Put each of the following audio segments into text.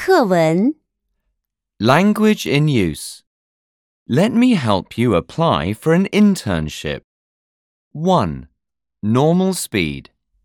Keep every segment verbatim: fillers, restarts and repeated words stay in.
课文 Language in use. Let me help you apply for an internship. one. Normal speed.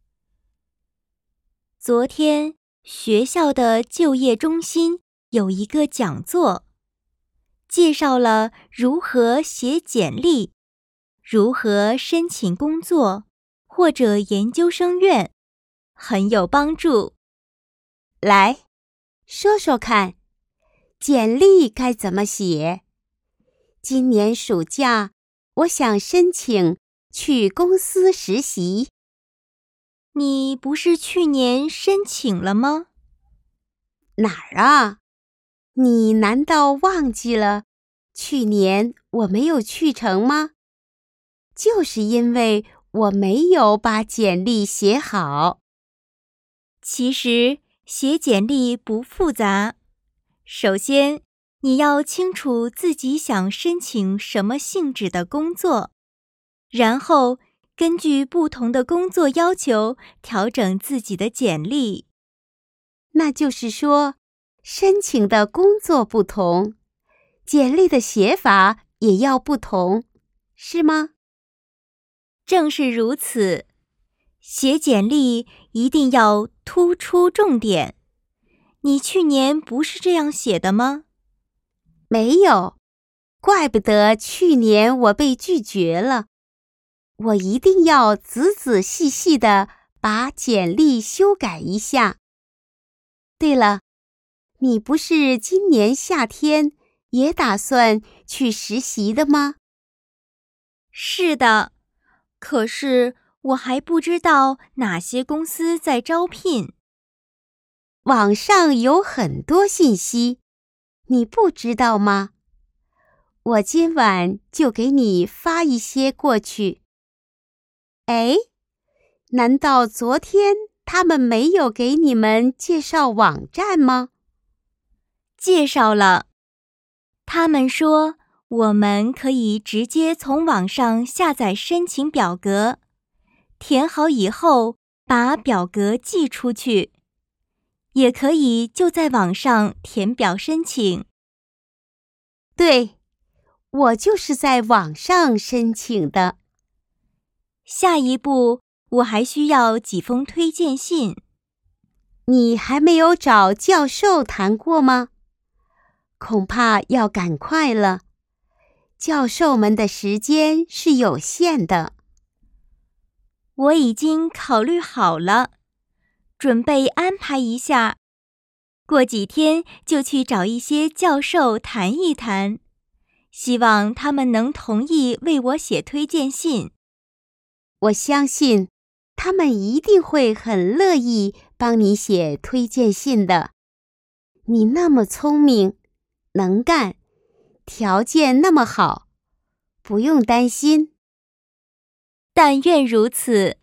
昨天，学校的就业中心有一个讲座，介绍了如何写简历，如何申请工作或者研究生院，很有帮助。 来，说说看，简历该怎么写？今年暑假，我想申请去公司实习。 你不是去年申请了吗？ 哪儿啊？你难道忘记了去年我没有去成吗？就是因为我没有把简历写好。 其实写简历不复杂，首先你要清楚自己想申请什么性质的工作，然后根据不同的工作要求调整自己的简历。 那就是说，申请的工作不同，简历的写法也要不同，是吗？ 正是如此，写简历一定要突出重点。你去年不是这样写的吗？ 没有，怪不得去年我被拒绝了。我一定要仔仔细细地把简历修改一下。对了，你不是今年夏天也打算去实习的吗？ 是的，可是我还不知道哪些公司在招聘。 网上有很多信息，你不知道吗？我今晚就给你发一些过去。哎，难道昨天他们没有给你们介绍网站吗？ 介绍了，他们说我们可以直接从网上下载申请表格，填好以后把表格寄出去，也可以就在网上填表申请。 对，我就是在网上申请的。 下一步，我还需要几封推荐信。 你还没有找教授谈过吗？恐怕要赶快了，教授们的时间是有限的。 我已经考虑好了，准备安排一下，过几天就去找一些教授谈一谈，希望他们能同意为我写推荐信。 我相信他们一定会很乐意帮你写推荐信的。你那么聪明，能干，条件那么好，不用担心。 但愿如此。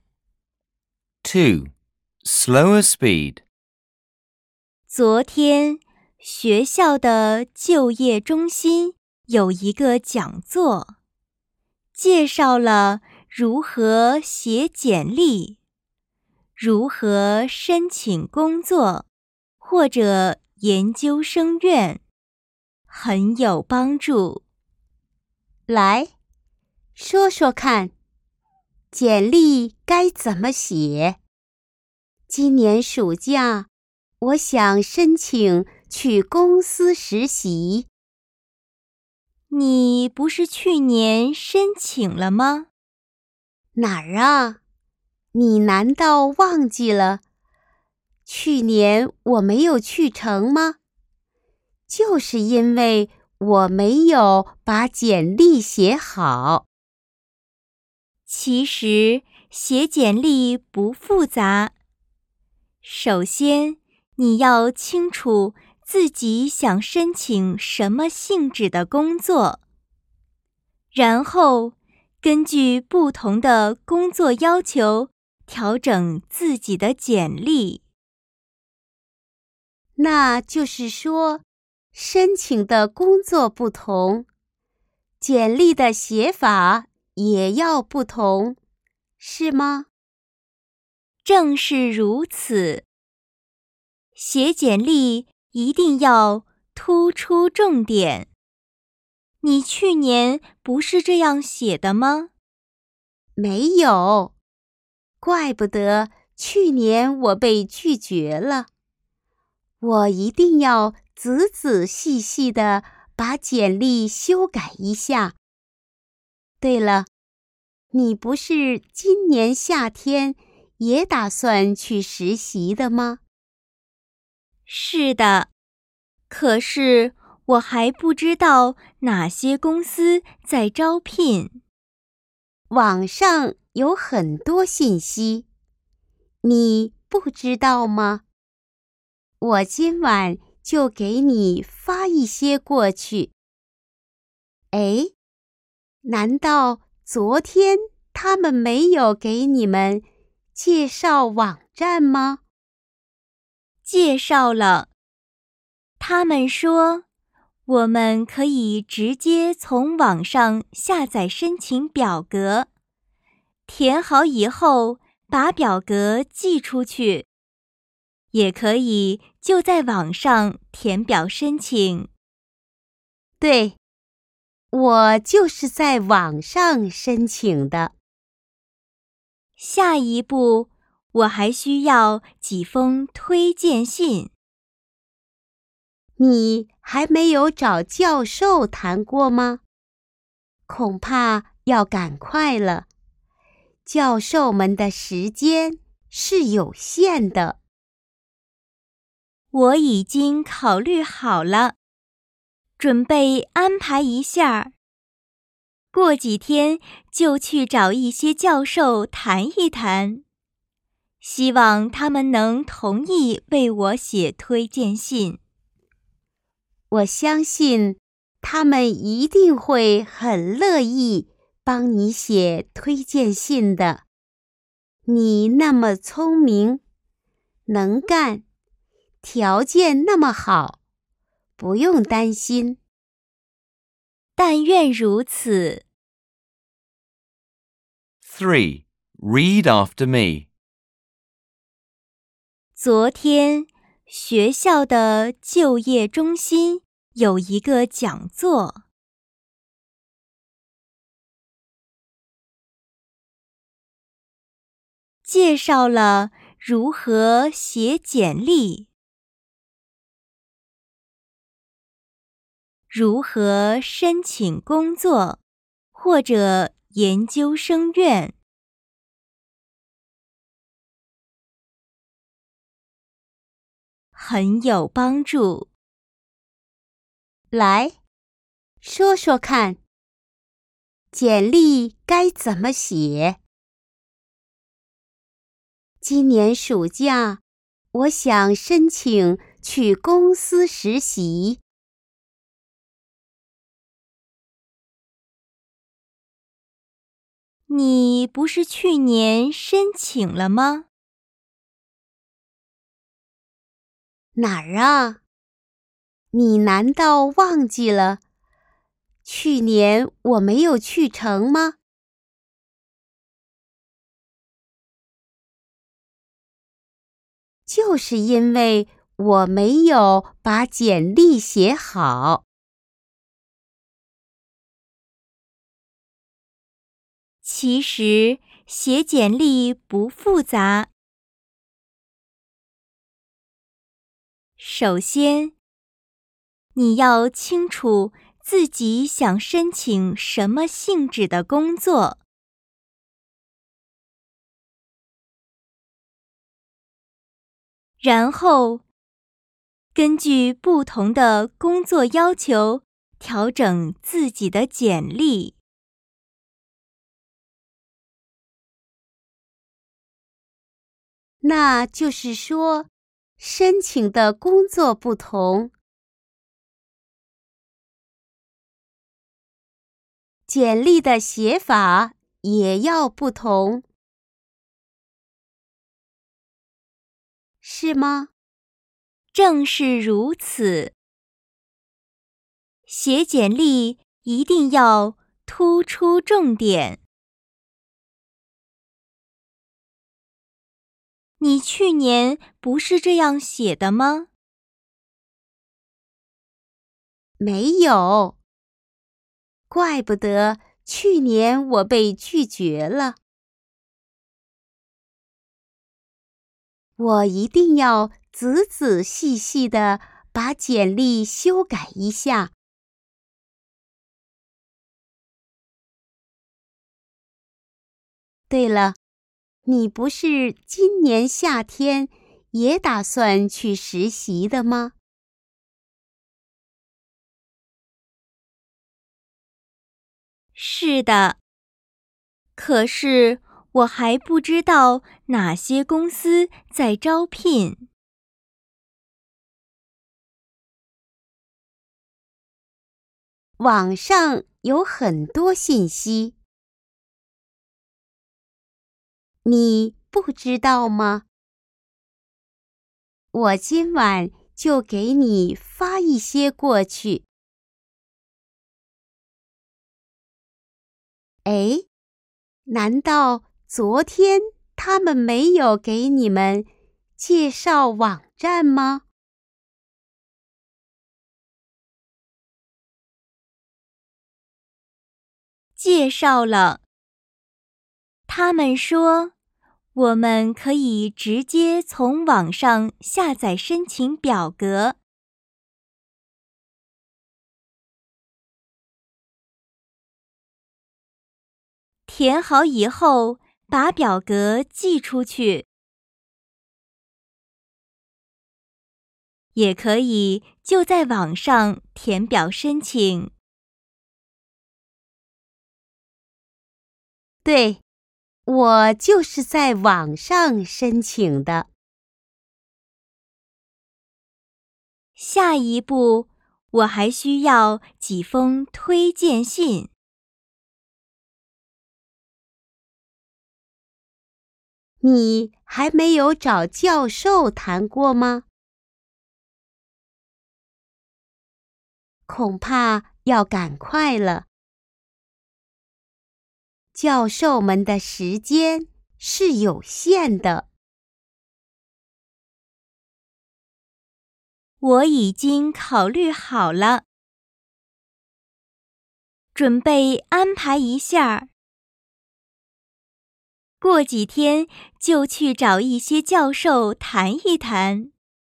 two. Slower speed. 昨天，学校的就业中心有一个讲座，介绍了如何写简历，如何申请工作或者研究生院，很有帮助。 来，说说看，简历该怎么写？今年暑假，我想申请去公司实习。 你不是去年申请了吗？ 哪儿啊？你难道忘记了去年我没有去成吗？就是因为我没有把简历写好。 其实写简历不复杂，首先你要清楚自己想申请什么性质的工作，然后根据不同的工作要求调整自己的简历。 那就是说，申请的工作不同，简历的写法也要不同，是吗？ 正是如此。写简历一定要突出重点。你去年不是这样写的吗？ 没有，怪不得去年我被拒绝了。我一定要仔仔细细地把简历修改一下。对了，你不是今年夏天也打算去实习的吗？ 是的，可是我还不知道哪些公司在招聘。 网上有很多信息，你不知道吗？我今晚就给你发一些过去。哎，难道昨天他们没有给你们介绍网站吗？ 介绍了。他们说，我们可以直接从网上下载申请表格，填好以后把表格寄出去，也可以就在网上填表申请。 对，我就是在网上申请的。 下一步，我还需要几封推荐信。 你还没有找教授谈过吗？恐怕要赶快了，教授们的时间是有限的。 我已经考虑好了，准备安排一下，过几天就去找一些教授谈一谈，希望他们能同意为我写推荐信。 我相信他们一定会很乐意帮你写推荐信的。你那么聪明，能干，条件那么好，不用担心。 但愿如此。 three. Read after me. 昨天，学校的就业中心有一个讲座，介绍了如何写简历，如何申请工作或者研究生院。很有帮助。 来，说说看，简历该怎么写？今年暑假，我想申请去公司实习。 你不是去年申请了吗？ 哪儿啊？你难道忘记了？去年我没有去成吗？就是因为我没有把简历写好。 其实写简历不复杂。首先，你要清楚自己想申请什么性质的工作。然后，根据不同的工作要求，调整自己的简历。 那就是说，申请的工作不同，简历的写法也要不同，是吗？ 正是如此。写简历一定要突出重点。你去年不是这样写的吗？ 没有，怪不得去年我被拒绝了。我一定要仔仔细细地把简历修改一下。对了，你不是今年夏天也打算去实习的吗？ 是的，可是我还不知道哪些公司在招聘。 网上有很多信息，你不知道吗？我今晚就给你发一些过去。哎，难道昨天他们没有给你们介绍网站吗？ 介绍了，他们说我们可以直接从网上下载申请表格。填好以后，把表格寄出去。也可以就在网上填表申请。 对，我就是在网上申请的。 下一步，我还需要几封推荐信。 你还没有找教授谈过吗？恐怕要赶快了。教授们的时间是有限的。 我已经考虑好了，准备安排一下。过几天就去找一些教授谈一谈。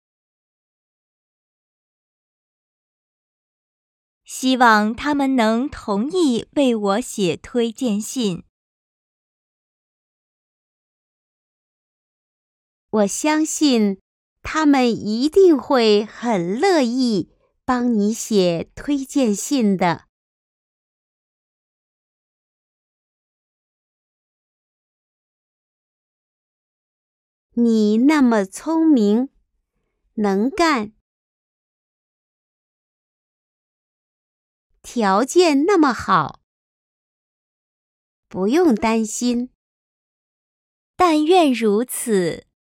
希望他们能同意为我写推荐信。 我相信他们一定会很乐意帮你写推荐信的。你那么聪明，能干，条件那么好，不用担心。 但愿如此。